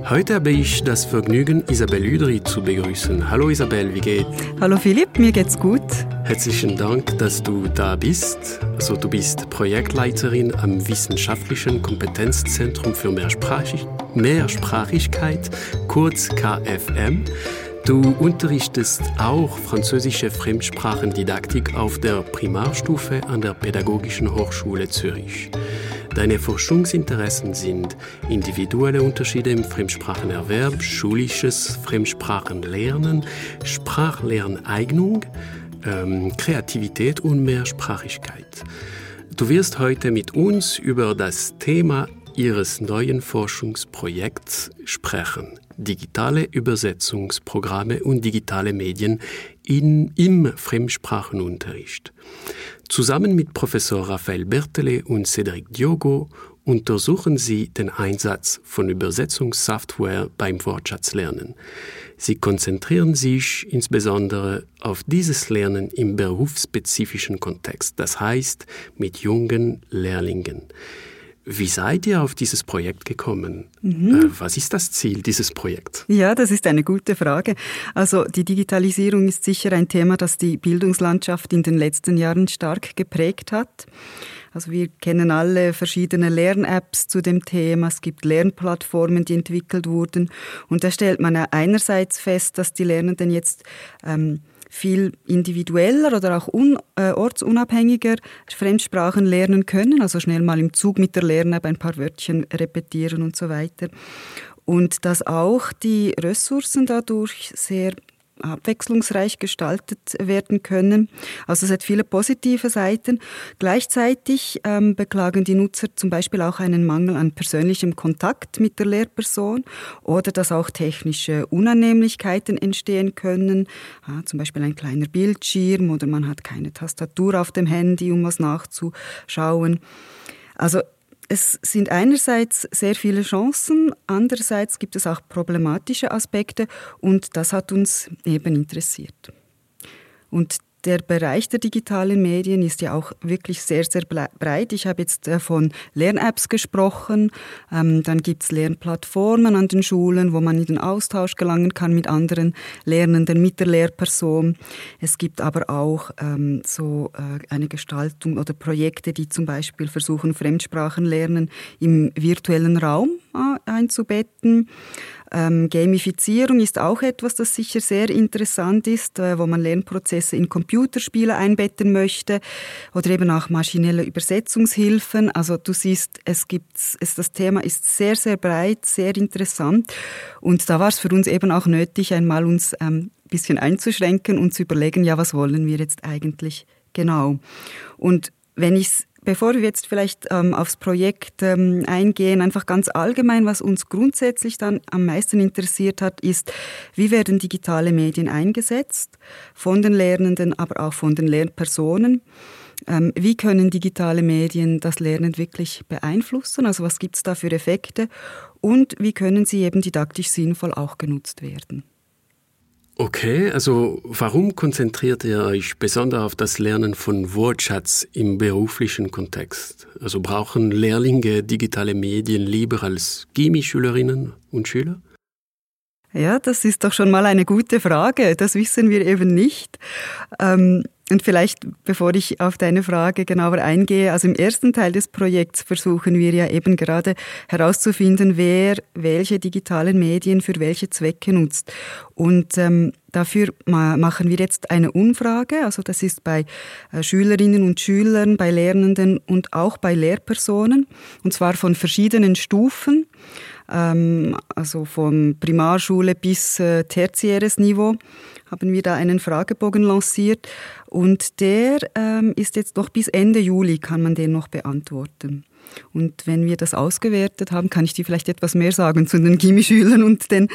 Heute habe ich das Vergnügen, Isabelle Udry zu begrüßen. Hallo Isabelle, wie geht's? Hallo Philipp, mir geht's gut. Herzlichen Dank, dass du da bist. Also, du bist Projektleiterin am Wissenschaftlichen Kompetenzzentrum für Mehrsprachigkeit, kurz KFM. Du unterrichtest auch französische Fremdsprachendidaktik auf der Primarstufe an der Pädagogischen Hochschule Zürich. Deine Forschungsinteressen sind individuelle Unterschiede im Fremdsprachenerwerb, schulisches Fremdsprachenlernen, Sprachlerneignung, Kreativität und Mehrsprachigkeit. Du wirst heute mit uns über das Thema Ihres neuen Forschungsprojekts sprechen: digitale Übersetzungsprogramme und digitale Medien im Fremdsprachenunterricht. Zusammen mit Professor Raphael Berthelet und Cédric Diogo untersuchen Sie den Einsatz von Übersetzungssoftware beim Wortschatzlernen. Sie konzentrieren sich insbesondere auf dieses Lernen im berufsspezifischen Kontext, das heißt mit jungen Lehrlingen. Wie seid ihr auf dieses Projekt gekommen? Was ist das Ziel dieses Projekts? Ja, das ist eine gute Frage. Also die Digitalisierung ist sicher ein Thema, das die Bildungslandschaft in den letzten Jahren stark geprägt hat. Also wir kennen alle verschiedene Lern-Apps zu dem Thema. Es gibt Lernplattformen, die entwickelt wurden. Und da stellt man einerseits fest, dass die Lernenden jetzt viel individueller oder auch ortsunabhängiger Fremdsprachen lernen können, also schnell mal im Zug mit der Lern-App ein paar Wörtchen repetieren und so weiter. Und dass auch die Ressourcen dadurch sehr abwechslungsreich gestaltet werden können. Also es hat viele positive Seiten. Gleichzeitig beklagen die Nutzer zum Beispiel auch einen Mangel an persönlichem Kontakt mit der Lehrperson oder dass auch technische Unannehmlichkeiten entstehen können. Zum Beispiel ein kleiner Bildschirm oder man hat keine Tastatur auf dem Handy, um was nachzuschauen. Also es sind einerseits sehr viele Chancen, andererseits gibt es auch problematische Aspekte und das hat uns eben interessiert. Und der Bereich der digitalen Medien ist ja auch wirklich sehr, sehr breit. Ich habe jetzt von Lern-Apps gesprochen. Dann gibt es Lernplattformen an den Schulen, wo man in den Austausch gelangen kann mit anderen Lernenden, mit der Lehrperson. Es gibt aber auch eine Gestaltung oder Projekte, die zum Beispiel versuchen, Fremdsprachenlernen im virtuellen Raum einzubetten. Gamifizierung ist auch etwas, das sicher sehr interessant ist, wo man Lernprozesse in Computerspiele einbetten möchte oder eben auch maschinelle Übersetzungshilfen. Also du siehst, das Thema ist sehr, sehr breit, sehr interessant und da war es für uns eben auch nötig, einmal uns ein bisschen einzuschränken und zu überlegen, ja, was wollen wir jetzt eigentlich genau? Und bevor wir jetzt vielleicht aufs Projekt eingehen, einfach ganz allgemein, was uns grundsätzlich dann am meisten interessiert hat, ist, wie werden digitale Medien eingesetzt von den Lernenden, aber auch von den Lehrpersonen? Wie können digitale Medien das Lernen wirklich beeinflussen? Also was gibt es da für Effekte? Und wie können sie eben didaktisch sinnvoll auch genutzt werden? Okay, also warum konzentriert ihr euch besonders auf das Lernen von Wortschatz im beruflichen Kontext? Also brauchen Lehrlinge digitale Medien lieber als Gymi-Schülerinnen und Schüler? Ja, das ist doch schon mal eine gute Frage. Das wissen wir eben nicht. Und vielleicht, bevor ich auf deine Frage genauer eingehe, also im ersten Teil des Projekts versuchen wir ja eben gerade herauszufinden, wer welche digitalen Medien für welche Zwecke nutzt. Und dafür machen wir jetzt eine Umfrage, also das ist bei Schülerinnen und Schülern, bei Lernenden und auch bei Lehrpersonen, und zwar von verschiedenen Stufen, also von Primarschule bis tertiäres Niveau, haben wir da einen Fragebogen lanciert und der ist jetzt noch bis Ende Juli, kann man den noch beantworten. Und wenn wir das ausgewertet haben, kann ich dir vielleicht etwas mehr sagen zu den Gymi-Schülern und den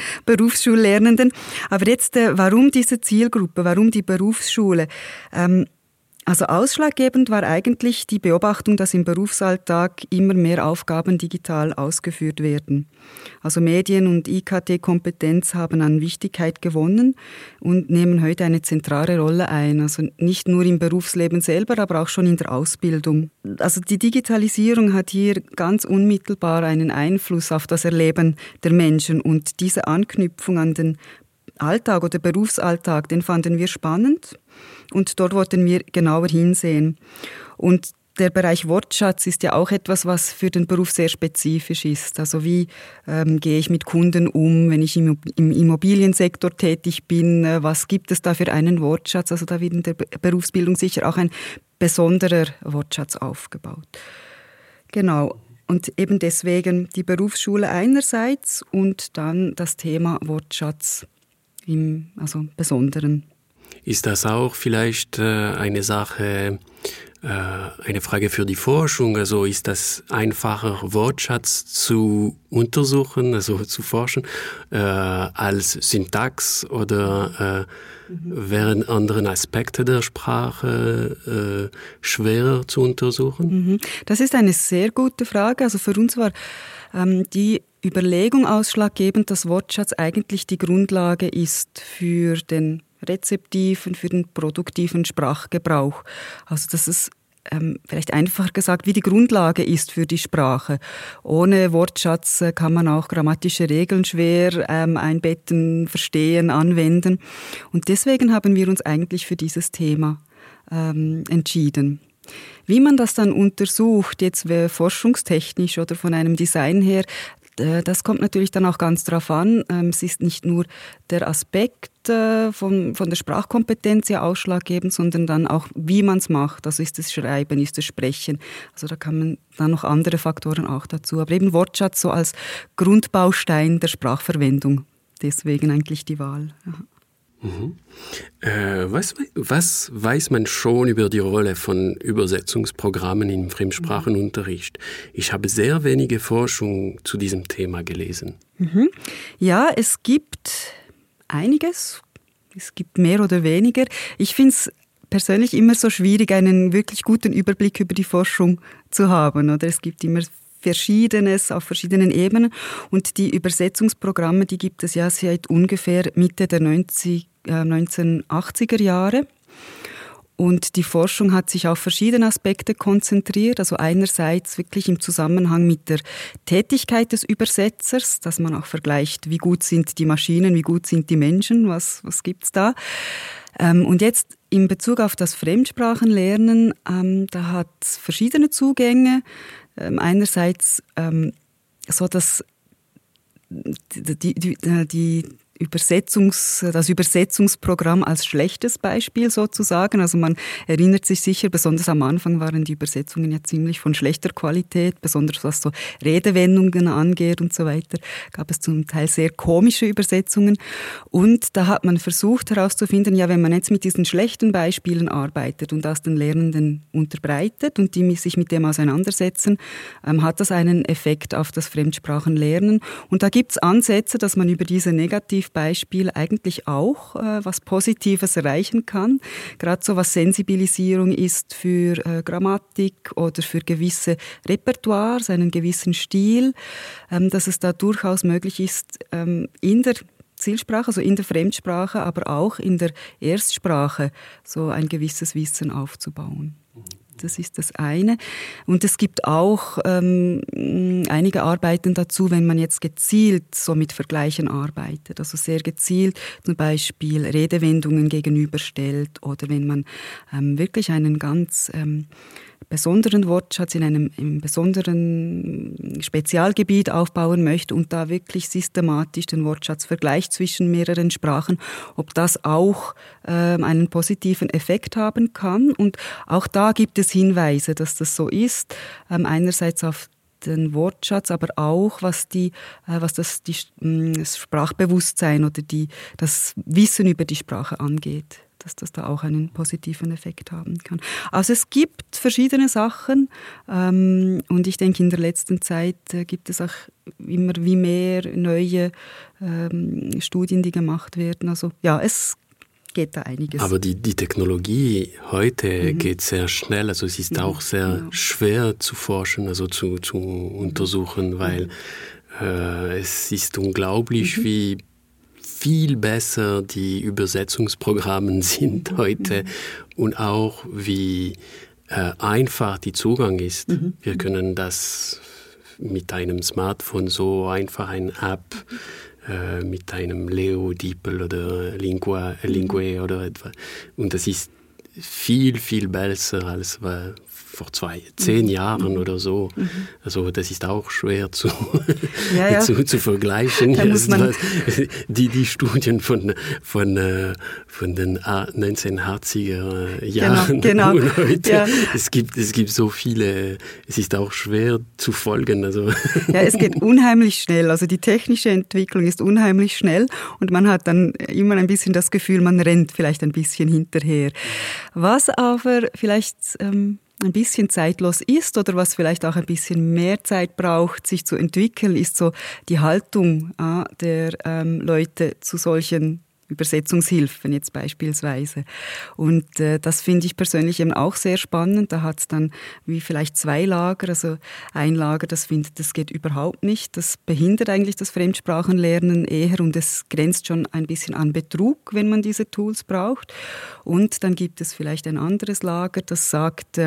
Berufsschullernenden. Aber jetzt, warum diese Zielgruppe, warum die Berufsschule? Also ausschlaggebend war eigentlich die Beobachtung, dass im Berufsalltag immer mehr Aufgaben digital ausgeführt werden. Also Medien- und IKT-Kompetenz haben an Wichtigkeit gewonnen und nehmen heute eine zentrale Rolle ein. Also nicht nur im Berufsleben selber, aber auch schon in der Ausbildung. Also die Digitalisierung hat hier ganz unmittelbar einen Einfluss auf das Erleben der Menschen und diese Anknüpfung an den Alltag oder Berufsalltag, den fanden wir spannend und dort wollten wir genauer hinsehen. Und der Bereich Wortschatz ist ja auch etwas, was für den Beruf sehr spezifisch ist. Also wie gehe ich mit Kunden um, wenn ich im Immobiliensektor tätig bin? Was gibt es da für einen Wortschatz? Also da wird in der Berufsbildung sicher auch ein besonderer Wortschatz aufgebaut. Genau. Und eben deswegen die Berufsschule einerseits und dann das Thema Wortschatz im Besonderen. Ist das auch vielleicht eine Sache, eine Frage für die Forschung? Also ist das einfacher, Wortschatz zu untersuchen, also zu forschen, als Syntax oder wären andere Aspekte der Sprache schwerer zu untersuchen? Das ist eine sehr gute Frage. Also für uns war die Überlegung ausschlaggebend, dass Wortschatz eigentlich die Grundlage ist für den rezeptiven, für den produktiven Sprachgebrauch. Also dass es vielleicht einfacher gesagt wie die Grundlage ist für die Sprache. Ohne Wortschatz kann man auch grammatische Regeln schwer einbetten, verstehen, anwenden. Und deswegen haben wir uns eigentlich für dieses Thema entschieden. Wie man das dann untersucht, jetzt forschungstechnisch oder von einem Design her, das kommt natürlich dann auch ganz drauf an. Es ist nicht nur der Aspekt von der Sprachkompetenz ja ausschlaggebend, sondern dann auch, wie man es macht. Also ist es Schreiben, ist es Sprechen. Also da kommen dann noch andere Faktoren auch dazu. Aber eben Wortschatz so als Grundbaustein der Sprachverwendung. Deswegen eigentlich die Wahl. Ja. Was weiß man schon über die Rolle von Übersetzungsprogrammen im Fremdsprachenunterricht? Ich habe sehr wenige Forschung zu diesem Thema gelesen. Ja, es gibt einiges. Es gibt mehr oder weniger. Ich finde es persönlich immer so schwierig, einen wirklich guten Überblick über die Forschung zu haben. Oder es gibt immer Verschiedenes auf verschiedenen Ebenen. Und die Übersetzungsprogramme, die gibt es ja seit ungefähr Mitte der 1980er Jahre. Und die Forschung hat sich auf verschiedene Aspekte konzentriert. Also einerseits wirklich im Zusammenhang mit der Tätigkeit des Übersetzers, dass man auch vergleicht, wie gut sind die Maschinen, wie gut sind die Menschen, was gibt's da. Und jetzt in Bezug auf das Fremdsprachenlernen, da hat es verschiedene Zugänge. Einerseits so, dass das Übersetzungsprogramm als schlechtes Beispiel sozusagen. Also man erinnert sich sicher, besonders am Anfang waren die Übersetzungen ja ziemlich von schlechter Qualität, besonders was so Redewendungen angeht und so weiter. Gab es zum Teil sehr komische Übersetzungen. Und da hat man versucht herauszufinden, ja, wenn man jetzt mit diesen schlechten Beispielen arbeitet und das den Lernenden unterbreitet und die sich mit dem auseinandersetzen, hat das einen Effekt auf das Fremdsprachenlernen. Und da gibt es Ansätze, dass man über diese Negativbeispiele eigentlich auch was Positives erreichen kann. Gerade so was Sensibilisierung ist für Grammatik oder für gewisse Repertoires, einen gewissen Stil, dass es da durchaus möglich ist, in der Zielsprache, also in der Fremdsprache, aber auch in der Erstsprache so ein gewisses Wissen aufzubauen. Das ist das eine. Und es gibt auch einige Arbeiten dazu, wenn man jetzt gezielt so mit Vergleichen arbeitet. Also sehr gezielt zum Beispiel Redewendungen gegenüberstellt oder wenn man wirklich einen ganz besonderen Wortschatz in einem besonderen Spezialgebiet aufbauen möchte und da wirklich systematisch den Wortschatz vergleicht zwischen mehreren Sprachen, ob das auch einen positiven Effekt haben kann. Und auch da gibt es Hinweise, dass das so ist. Einerseits auf den Wortschatz, aber auch was das Sprachbewusstsein oder das Wissen über die Sprache angeht, dass das da auch einen positiven Effekt haben kann. Also es gibt verschiedene Sachen und ich denke, in der letzten Zeit gibt es auch immer wie mehr neue Studien, die gemacht werden. Also ja, es geht da einiges. Aber die Technologie heute geht sehr schnell, also es ist auch sehr schwer zu forschen, also zu untersuchen, weil es ist unglaublich, wie viel besser die Übersetzungsprogramme sind heute und auch wie einfach der Zugang ist. Wir können das mit einem Smartphone so einfach eine App mit einem Leo, DeepL oder Lingue oder etwas. Und das ist viel, viel besser als vor 10 Jahren oder so. Also das ist auch schwer zu vergleichen. Die Studien von den 1980er Jahren genau. und heute. Ja. Es gibt so viele, es ist auch schwer zu folgen. Also. Ja, es geht unheimlich schnell. Also die technische Entwicklung ist unheimlich schnell und man hat dann immer ein bisschen das Gefühl, man rennt vielleicht ein bisschen hinterher. Was aber vielleicht ein bisschen zeitlos ist oder was vielleicht auch ein bisschen mehr Zeit braucht, sich zu entwickeln, ist so die Haltung der Leute zu solchen Übersetzungshilfen jetzt beispielsweise. Und das finde ich persönlich eben auch sehr spannend. Da hat es dann wie vielleicht 2 Lager. Also ein Lager, das findet, das geht überhaupt nicht. Das behindert eigentlich das Fremdsprachenlernen eher und es grenzt schon ein bisschen an Betrug, wenn man diese Tools braucht. Und dann gibt es vielleicht ein anderes Lager, das sagt,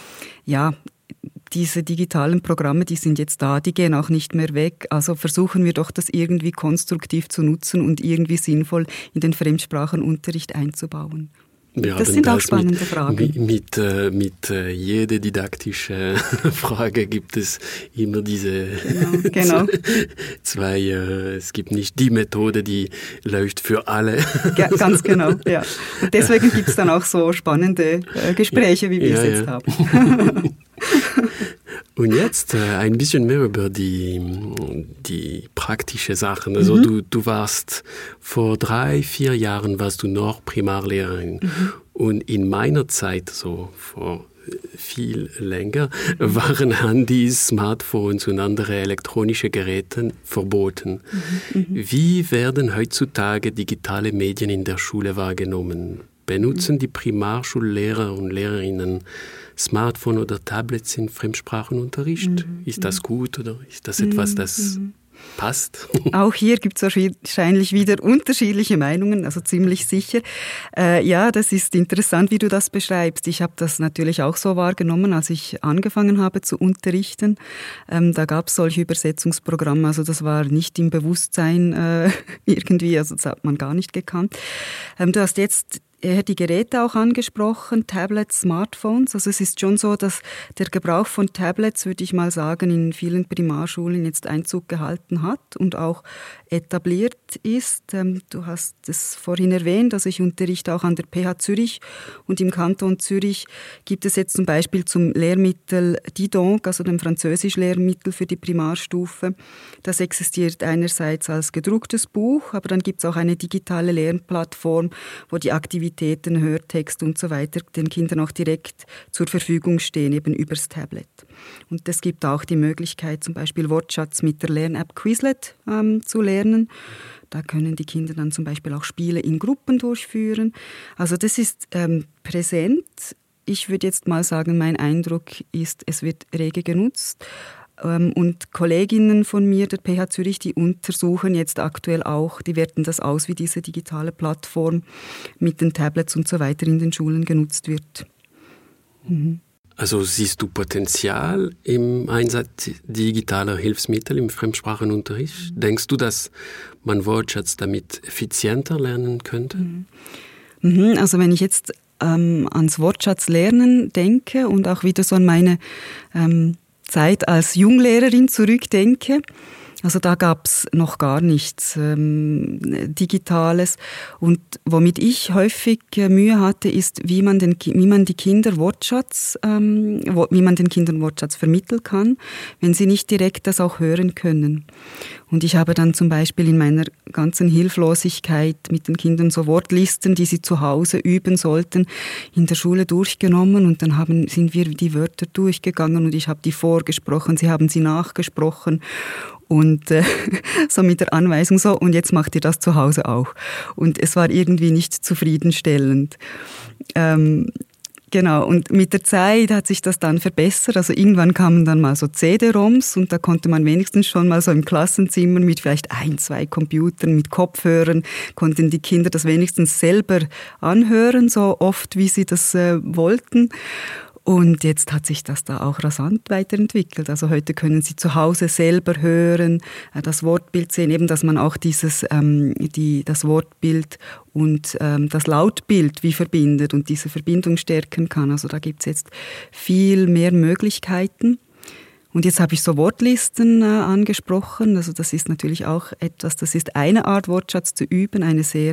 diese digitalen Programme, die sind jetzt da, die gehen auch nicht mehr weg. Also versuchen wir doch, das irgendwie konstruktiv zu nutzen und irgendwie sinnvoll in den Fremdsprachenunterricht einzubauen. Das sind auch spannende Fragen. Mit jeder didaktischen Frage gibt es immer diese zwei, es gibt nicht die Methode, die läuft für alle. Ja, ganz genau, ja. Und deswegen gibt es dann auch so spannende Gespräche, wie wir es jetzt haben. Und jetzt ein bisschen mehr über die praktischen Sachen. Also du warst vor 3-4 Jahren warst du noch Primarlehrerin. Und in meiner Zeit, so vor viel länger, waren Handys, Smartphones und andere elektronische Geräte verboten. Wie werden heutzutage digitale Medien in der Schule wahrgenommen? Benutzen die Primarschullehrer und Lehrerinnen Smartphone oder Tablets im Fremdsprachenunterricht? Ist das gut oder ist das etwas, das passt? Auch hier gibt es wahrscheinlich wieder unterschiedliche Meinungen, also ziemlich sicher. Ja, das ist interessant, wie du das beschreibst. Ich habe das natürlich auch so wahrgenommen, als ich angefangen habe zu unterrichten. Da gab es solche Übersetzungsprogramme, also das war nicht im Bewusstsein irgendwie, also das hat man gar nicht gekannt. Du hast jetzt eher die Geräte auch angesprochen, Tablets, Smartphones. Also es ist schon so, dass der Gebrauch von Tablets, würde ich mal sagen, in vielen Primarschulen jetzt Einzug gehalten hat und auch etabliert ist. Du hast es vorhin erwähnt, also ich unterrichte auch an der PH Zürich und im Kanton Zürich gibt es jetzt zum Beispiel zum Lehrmittel Didonc, also dem Französisch-Lehrmittel für die Primarstufe. Das existiert einerseits als gedrucktes Buch, aber dann gibt es auch eine digitale Lernplattform, wo die Aktivitäten, Hörtext und so weiter den Kindern auch direkt zur Verfügung stehen, eben übers Tablet. Und es gibt auch die Möglichkeit, zum Beispiel Wortschatz mit der Lern-App Quizlet zu lernen. Da können die Kinder dann zum Beispiel auch Spiele in Gruppen durchführen. Also das ist präsent. Ich würde jetzt mal sagen, mein Eindruck ist, es wird rege genutzt. Und Kolleginnen von mir, der PH Zürich, die untersuchen jetzt aktuell auch, die werten das aus, wie diese digitale Plattform mit den Tablets und so weiter in den Schulen genutzt wird. Also siehst du Potenzial im Einsatz digitaler Hilfsmittel im Fremdsprachenunterricht? Denkst du, dass man Wortschatz damit effizienter lernen könnte? Also wenn ich jetzt ans Wortschatzlernen denke und auch wieder so an meine Zeit als Junglehrerin zurückdenke, also da gab es noch gar nichts Digitales. Und womit ich häufig Mühe hatte, ist, wie man den Kindern Wortschatz vermitteln kann, wenn sie nicht direkt das auch hören können. Und ich habe dann zum Beispiel in meiner ganzen Hilflosigkeit mit den Kindern so Wortlisten, die sie zu Hause üben sollten, in der Schule durchgenommen und dann sind wir die Wörter durchgegangen und ich habe die vorgesprochen, sie haben sie nachgesprochen. und so mit der Anweisung so, und jetzt macht ihr das zu Hause auch. Und es war irgendwie nicht zufriedenstellend. Genau, und mit der Zeit hat sich das dann verbessert. Also irgendwann kamen dann mal so CD-ROMs und da konnte man wenigstens schon mal so im Klassenzimmer mit vielleicht 1, 2 Computern, mit Kopfhörern, konnten die Kinder das wenigstens selber anhören, so oft wie sie das wollten. Und jetzt hat sich das da auch rasant weiterentwickelt. Also heute können Sie zu Hause selber hören, das Wortbild sehen, eben, dass man auch das Wortbild und das Lautbild wie verbindet und diese Verbindung stärken kann. Also da gibt's jetzt viel mehr Möglichkeiten. Und jetzt habe ich so Wortlisten angesprochen. Also das ist natürlich auch etwas, das ist eine Art Wortschatz zu üben, eine sehr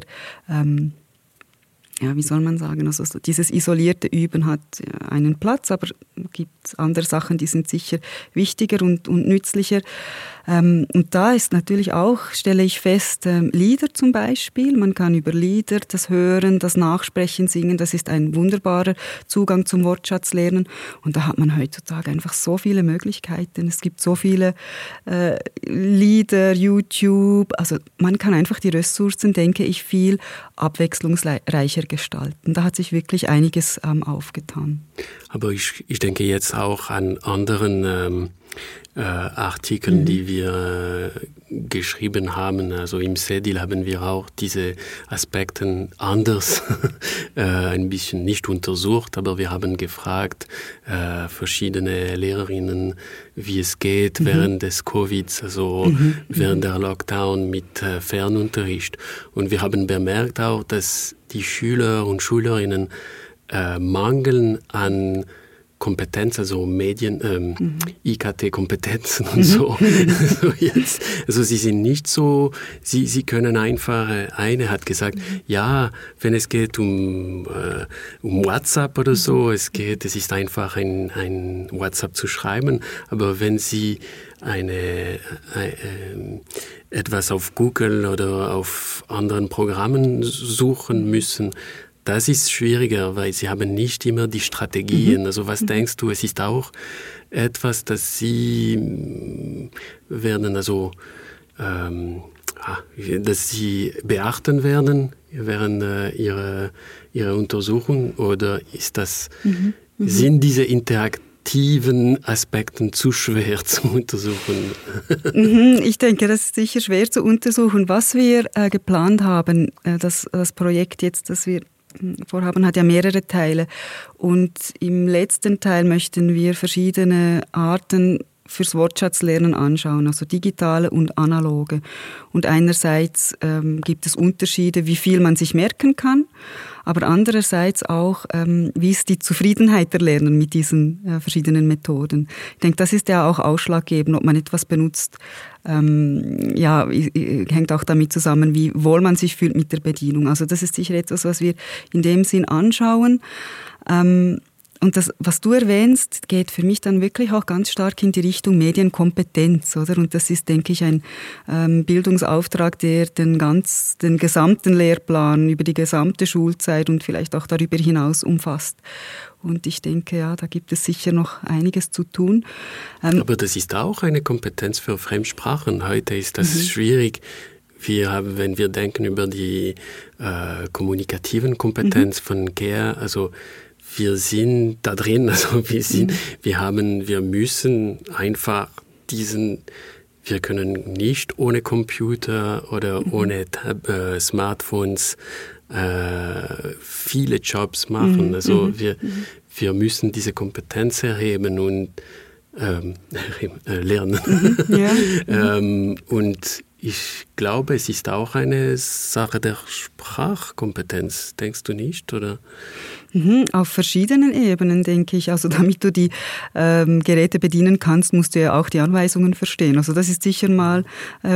ja, wie soll man sagen, also dieses isolierte Üben hat einen Platz, aber es gibt andere Sachen, die sind sicher wichtiger und nützlicher. Und da ist natürlich auch, stelle ich fest, Lieder zum Beispiel. Man kann über Lieder das Hören, das Nachsprechen, Singen, das ist ein wunderbarer Zugang zum Wortschatzlernen. Und da hat man heutzutage einfach so viele Möglichkeiten. Es gibt so viele Lieder, YouTube. Also man kann einfach die Ressourcen, denke ich, viel abwechslungsreicher gestalten. Da hat sich wirklich einiges aufgetan. Aber ich denke jetzt auch an anderen Artikeln, die wir geschrieben haben. Also im CEDIL haben wir auch diese Aspekte anders ein bisschen nicht untersucht, aber wir haben gefragt verschiedene Lehrerinnen, wie es geht während des Covids, also während der Lockdown mit Fernunterricht. Und wir haben bemerkt auch, dass die Schüler und Schülerinnen mangeln an Kompetenz, also Medien, IKT-Kompetenzen und so. Also sie sind nicht so, sie können einfach, eine hat gesagt, ja, wenn es geht um WhatsApp oder so, es ist einfach ein WhatsApp zu schreiben, aber wenn sie etwas auf Google oder auf anderen Programmen suchen müssen, das ist schwieriger, weil sie haben nicht immer die Strategien. Also was denkst du, es ist auch etwas, das sie werden, also dass sie beachten werden während ihrer Untersuchung, oder ist das, sind diese interaktiven Aspekten zu schwer zu untersuchen? Ich denke, das ist sicher schwer zu untersuchen. Was wir geplant haben, das Projekt jetzt, das wir vorhaben, hat ja mehrere Teile. Und im letzten Teil möchten wir verschiedene Arten fürs Wortschatzlernen anschauen, also digitale und analoge. Und einerseits gibt es Unterschiede, wie viel man sich merken kann, aber andererseits auch, wie ist die Zufriedenheit der Lerner mit diesen verschiedenen Methoden. Ich denke, das ist ja auch ausschlaggebend, ob man etwas benutzt. Hängt auch damit zusammen, wie wohl man sich fühlt mit der Bedienung. Also das ist sicher etwas, was wir in dem Sinn anschauen. Und das, was du erwähnst, geht für mich dann wirklich auch ganz stark in die Richtung Medienkompetenz, oder? Und das ist, denke ich, ein Bildungsauftrag, der den gesamten Lehrplan über die gesamte Schulzeit und vielleicht auch darüber hinaus umfasst. Und ich denke, ja, da gibt es sicher noch einiges zu tun. Aber das ist auch eine Kompetenz für Fremdsprachen. Heute ist das schwierig. Wenn wir denken über die kommunikativen Kompetenz von CARE, also wir sind da drin, also wir müssen einfach wir können nicht ohne Computer oder ohne Smartphones viele Jobs machen. Also wir müssen diese Kompetenz erheben und lernen. Und ich glaube, es ist auch eine Sache der Sprachkompetenz, denkst du nicht, oder? Auf verschiedenen Ebenen, denke ich. Also damit du die Geräte bedienen kannst, musst du ja auch die Anweisungen verstehen. Also das ist sicher mal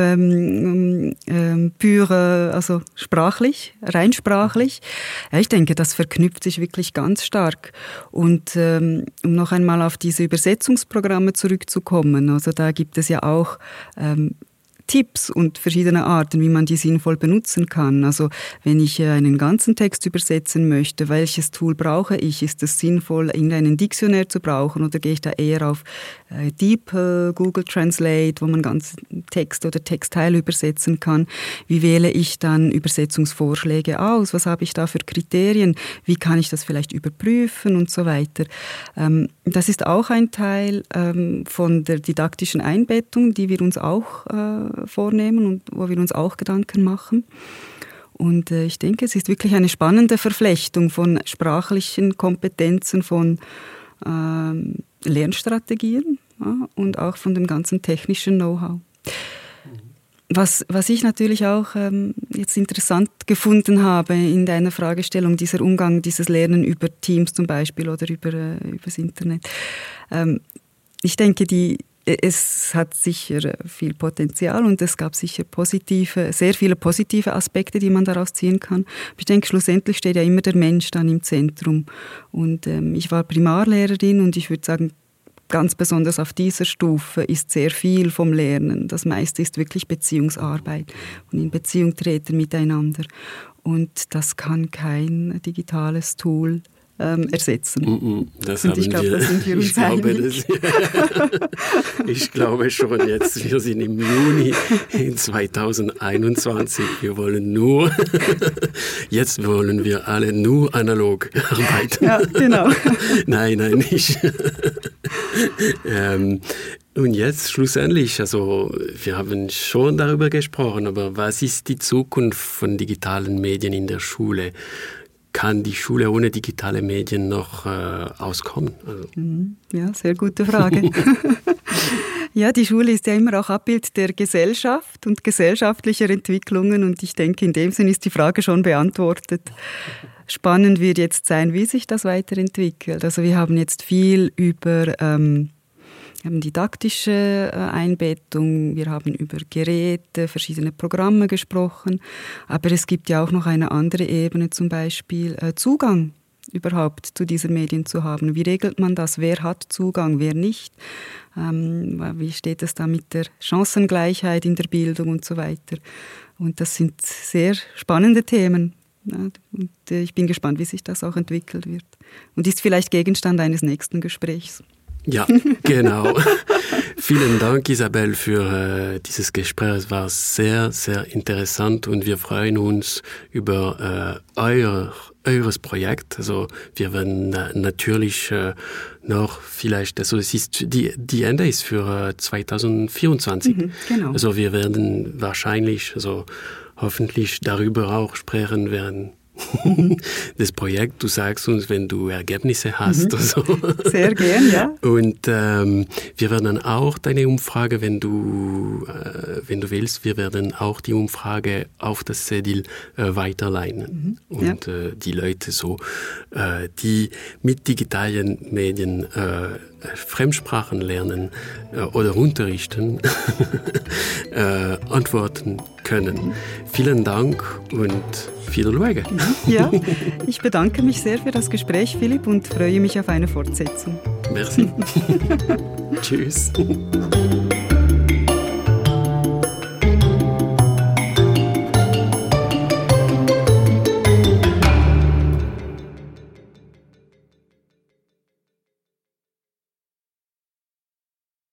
also sprachlich, rein sprachlich. Ja, ich denke, das verknüpft sich wirklich ganz stark. Und um noch einmal auf diese Übersetzungsprogramme zurückzukommen, also da gibt es ja auch Tipps und verschiedene Arten, wie man die sinnvoll benutzen kann. Also wenn ich einen ganzen Text übersetzen möchte, welches Tool brauche ich? Ist es sinnvoll, irgendeinen Diktionär zu brauchen oder gehe ich da eher auf DeepL, Google Translate, wo man ganz Text oder Textteile übersetzen kann? Wie wähle ich dann Übersetzungsvorschläge aus? Was habe ich da für Kriterien? Wie kann ich das vielleicht überprüfen und so weiter? Das ist auch ein Teil von der didaktischen Einbettung, die wir uns auch vornehmen und wo wir uns auch Gedanken machen. Und ich denke, es ist wirklich eine spannende Verflechtung von sprachlichen Kompetenzen, von Lernstrategien, ja, und auch von dem ganzen technischen Know-how. Was ich natürlich auch jetzt interessant gefunden habe in deiner Fragestellung, dieser Umgang, dieses Lernen über Teams zum Beispiel oder übers Internet. Ich denke, es hat sicher viel Potenzial und es gab sicher sehr viele positive Aspekte, die man daraus ziehen kann. Aber ich denke, schlussendlich steht ja immer der Mensch dann im Zentrum. Und ich war Primarlehrerin und ich würde sagen, ganz besonders auf dieser Stufe ist sehr viel vom Lernen. Das meiste ist wirklich Beziehungsarbeit und in Beziehung treten miteinander. Und das kann kein digitales Tool ersetzen. Das und ich glaube, da sind wir uns einig. Ich glaube schon jetzt, wir sind im Juni 2021. Jetzt wollen wir alle nur analog arbeiten. Ja, genau. Nein, nicht. Und jetzt schlussendlich, also wir haben schon darüber gesprochen, aber was ist die Zukunft von digitalen Medien in der Schule? Kann die Schule ohne digitale Medien noch auskommen? Also. Ja, sehr gute Frage. Ja, die Schule ist ja immer auch Abbild der Gesellschaft und gesellschaftlicher Entwicklungen und ich denke, in dem Sinn ist die Frage schon beantwortet. Spannend wird jetzt sein, wie sich das weiterentwickelt. Also wir haben jetzt viel über didaktische Einbettung, wir haben über Geräte, verschiedene Programme gesprochen, aber es gibt ja auch noch eine andere Ebene, zum Beispiel Zugang überhaupt zu diesen Medien zu haben. Wie regelt man das? Wer hat Zugang, wer nicht? Wie steht es da mit der Chancengleichheit in der Bildung und so weiter? Und das sind sehr spannende Themen. Ja, und ich bin gespannt, wie sich das auch entwickelt wird. Und ist vielleicht Gegenstand eines nächsten Gesprächs. Ja, genau. Vielen Dank, Isabel, für dieses Gespräch. Es war sehr, sehr interessant und wir freuen uns über eures Projekt. Also wir werden natürlich noch vielleicht, also es ist die Ende ist für 2024. Genau. Also wir werden wahrscheinlich, also hoffentlich darüber auch sprechen werden. Das Projekt, du sagst uns, wenn du Ergebnisse hast. Also. Sehr gern, ja. Und wir werden dann auch deine Umfrage, wenn du willst, wir werden auch die Umfrage auf das CEDIL weiterleiten. Und die Leute so, die mit digitalen Medien Fremdsprachen lernen oder unterrichten, antworten können. Vielen Dank und viel Erfolg. Ja, ich bedanke mich sehr für das Gespräch, Philipp, und freue mich auf eine Fortsetzung. Merci. Tschüss.